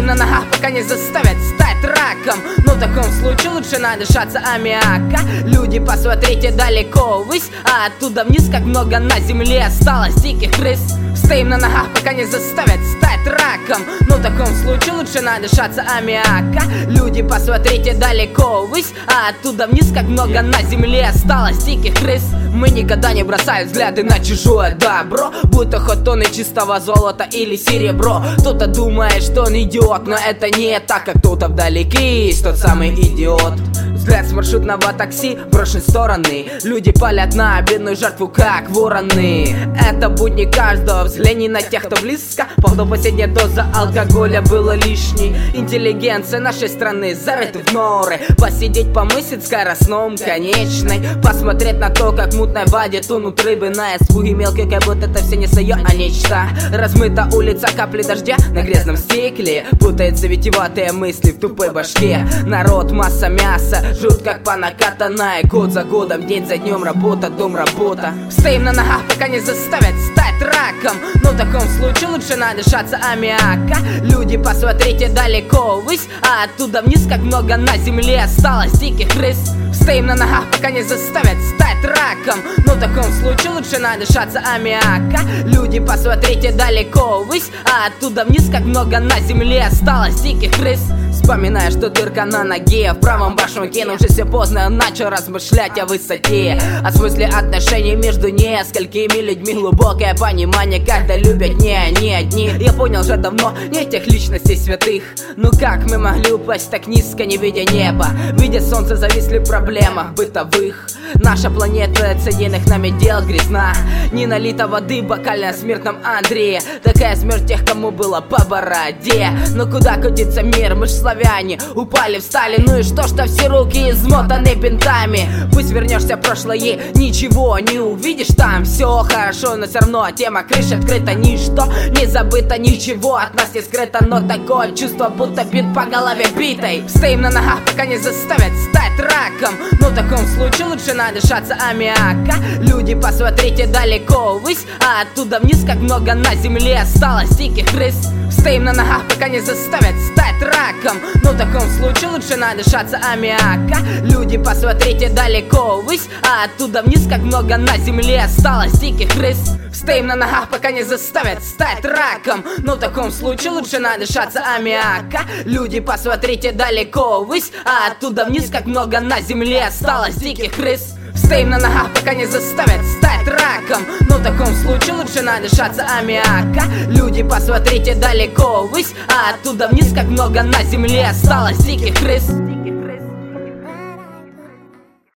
на ногах, пока не заставят стать раком. Но в таком случае лучше надышаться аммиака. Люди, посмотрите далеко ввысь, а оттуда вниз как много на земле осталось диких крыс. Стоим на ногах, пока не заставят стать раком. Но в таком случае лучше надышаться аммиака. Люди, посмотрите далеко ввысь, а оттуда вниз как много на земле осталось диких крыс. Мы никогда не бросаем взгляды на чужое добро, будто хоть тонны чистого золота или серебро. Кто-то думает, что он идиот, но это не так, как кто-то вдалеке есть тот самый идиот. Взгляд с маршрутного такси брошен в стороны. Люди палят на бедную жертву, как вороны. Это будни каждого, взгляни на тех, кто близко. Походу последняя доза алкоголя была лишней. Интеллигенция нашей страны зарыта в норы. Посидеть, помыслить скоростном конечной. Посмотреть на то, как в мутной воде тонут рыбы на испуге мелкой, как будто это все не свое, а нечто. Размыта улица, капли дождя на грязном стекле. Путаются витиеватые мысли в тупой башке. Народ, масса мяса, жут как по накатанной. Год за годом, день за днем, работа, дом, работа. Стоим на ногах, пока не заставят стать раком. Но в таком случае лучше надышаться аммиака. Люди, посмотрите далеко ввысь, а оттуда вниз как много на земле осталось диких крыс. Стоим на ногах, пока не заставят стать раком. Но в таком случае лучше надышаться аммиака. Люди, посмотрите далеко ввысь, а оттуда вниз как много на земле осталось диких крыс. Вспоминая, что дырка на ноге, в правом башмаке, но уже все поздно начал размышлять о высоте, о смысле отношений между несколькими людьми. Глубокое понимание, когда любят не они одни. Я понял же давно, не тех личностей святых. Ну как мы могли упасть так низко, не видя неба? Видя солнце, зависли в проблемах бытовых. Наша планета от содеянных нами дел грязна. Не налито воды бокально о смертном Андрее. Такая смерть тех, кому было по бороде. Но куда катится мир, мы ж славяне. Упали, встали, ну и что все руки измотаны бинтами. Пусть вернешься в прошлое, ничего не увидишь там. Все хорошо, но все равно тема крыши открыта. Ничто не забыто, ничего от нас не скрыто. Но такое чувство, будто бит по голове битой. Стоим на ногах, пока не заставят стать раком. Но в таком случае лучше надышаться аммиака. Люди, посмотрите далеко ввысь, а оттуда вниз как много на земле осталось диких крыс. Стоим на ногах, пока не заставят стать раком. Но в таком случае лучше надышаться аммиака. Люди, посмотрите далеко ввысь, а оттуда вниз как много на земле осталось диких крыс. Стоим на ногах, пока не заставят стать раком. Но в таком случае лучше надышаться аммиака. Люди, посмотрите далеко ввысь, а оттуда вниз как много на земле осталось диких крыс. Стоим на ногах, пока не заставят стать раком. Но в таком случае лучше надышаться аммиака. Люди, посмотрите далеко ввысь, а оттуда вниз как много на земле осталось диких крыс.